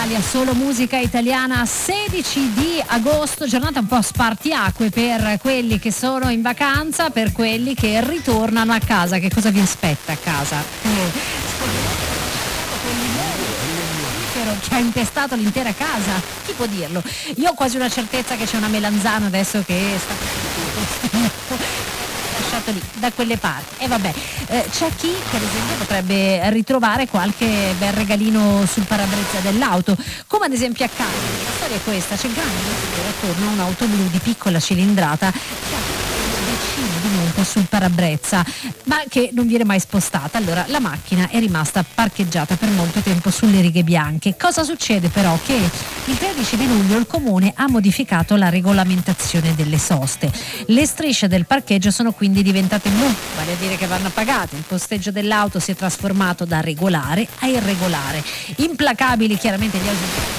Italia, solo musica italiana, 16 di agosto, giornata un po' spartiacque per quelli che sono in vacanza, per quelli che ritornano a casa. Che cosa vi aspetta a casa? Che ha intestato l'intera casa, chi può dirlo? Io ho quasi una certezza che c'è una melanzana adesso che sta lasciato lì da quelle parti, e vabbè, c'è chi per esempio potrebbe ritrovare qualche bel regalino sul parabrezza dell'auto, come ad esempio a Cagliari. La storia è questa: c'è il grande attorno a un'auto blu di piccola cilindrata che ha decine di multe sul parabrezza, ma che non viene mai spostata. Allora la macchina è rimasta parcheggiata per molto tempo sulle righe bianche. Cosa succede però? Che il 13 di luglio il comune ha modificato la regolamentazione delle soste. Le strisce del parcheggio sono quindi diventate blu, vale a dire che vanno pagate. Il posteggio dell'auto si è trasformato da regolare a irregolare. Implacabili chiaramente gli ausiliari